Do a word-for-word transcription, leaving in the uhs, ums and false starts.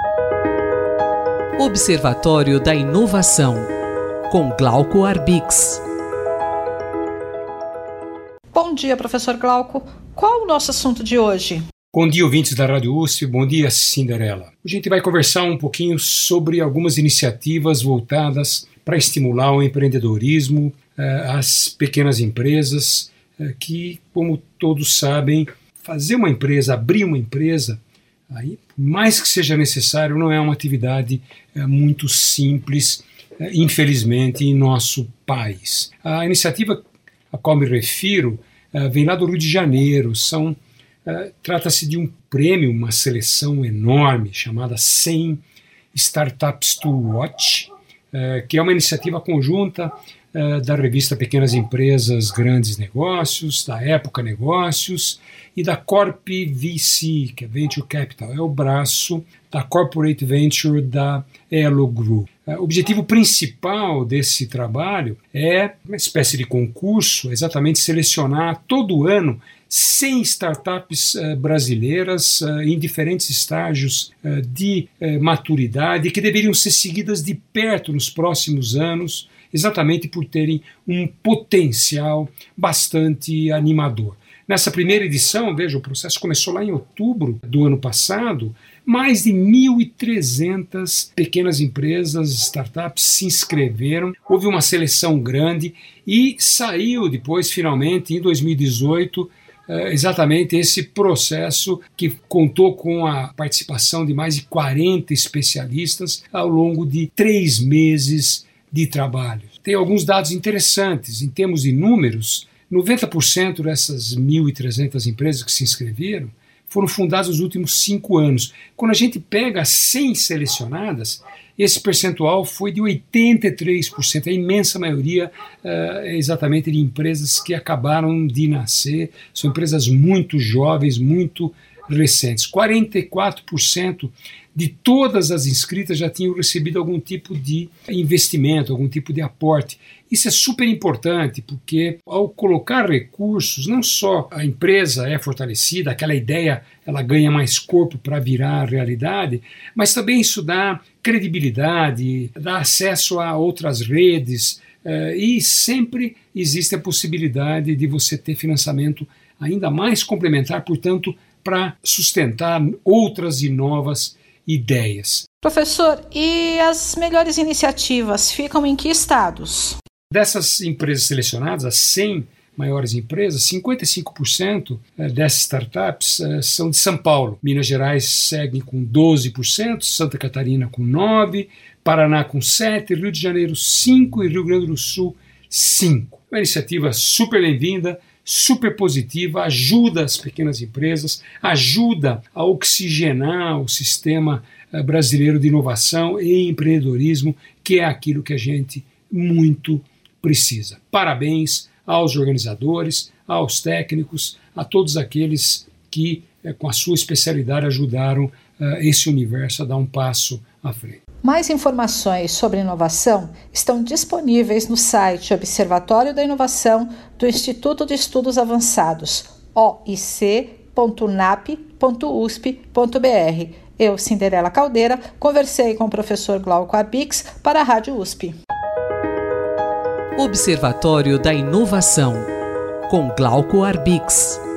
Observatório da Inovação, com Glauco Arbix. Bom dia, professor Glauco. Qual o nosso assunto de hoje? Bom dia, ouvintes da Rádio U S P. Bom dia, Cinderela. Hoje a gente vai conversar um pouquinho sobre algumas iniciativas voltadas para estimular o empreendedorismo, as pequenas empresas, que, como todos sabem, fazer uma empresa, abrir uma empresa, aí, mais que seja necessário, não é uma atividade é, muito simples, é, infelizmente, em nosso país. A iniciativa a qual me refiro é, vem lá do Rio de Janeiro. São, é, trata-se de um prêmio, uma seleção enorme, chamada cem Startups to Watch, é, que é uma iniciativa conjunta é, da revista Pequenas Empresas, Grandes Negócios, da Época Negócios, e da Corp V C, que é Venture Capital, é o braço da Corporate Venture da Elo Group. O objetivo principal desse trabalho é uma espécie de concurso, exatamente selecionar todo ano cem startups uh, brasileiras uh, em diferentes estágios uh, de uh, maturidade, que deveriam ser seguidas de perto nos próximos anos, exatamente por terem um potencial bastante animador. Nessa primeira edição, veja, o processo começou lá em outubro do ano passado, mais de mil e trezentas pequenas empresas, startups se inscreveram, houve uma seleção grande e saiu depois, finalmente, em dois mil e dezoito, exatamente esse processo que contou com a participação de mais de quarenta especialistas ao longo de três meses de trabalho. Tem alguns dados interessantes em termos de números. noventa por cento dessas mil e trezentas empresas que se inscreveram foram fundadas nos últimos cinco anos. Quando a gente pega as cem selecionadas, esse percentual foi de oitenta e três por cento. A imensa maioria uh, é exatamente de empresas que acabaram de nascer. São empresas muito jovens, muito recentes. quarenta e quatro por cento de todas as inscritas já tinham recebido algum tipo de investimento, algum tipo de aporte. Isso é super importante, porque ao colocar recursos, não só a empresa é fortalecida, aquela ideia ela ganha mais corpo para virar realidade, mas também isso dá credibilidade, dá acesso a outras redes, eh, e sempre existe a possibilidade de você ter financiamento ainda mais complementar, portanto, para sustentar outras e novas ideias. Professor, e as melhores iniciativas ficam em que estados? Dessas empresas selecionadas, as cem maiores empresas, cinquenta e cinco por cento dessas startups são de São Paulo. Minas Gerais seguem com doze por cento, Santa Catarina com nove por cento, Paraná com sete por cento, Rio de Janeiro cinco por cento e Rio Grande do Sul cinco por cento. Uma iniciativa super bem-vinda, super positiva, ajuda as pequenas empresas, ajuda a oxigenar o sistema brasileiro de inovação e empreendedorismo, que é aquilo que a gente muito precisa. Parabéns aos organizadores, aos técnicos, a todos aqueles que, com a sua especialidade, ajudaram uh, esse universo a dar um passo à frente. Mais informações sobre inovação estão disponíveis no site Observatório da Inovação do Instituto de Estudos Avançados, o i c ponto n a p ponto u s p ponto b r. Eu, Cinderela Caldeira, conversei com o professor Glauco Arbix para a Rádio U S P. Observatório da Inovação, com Glauco Arbix.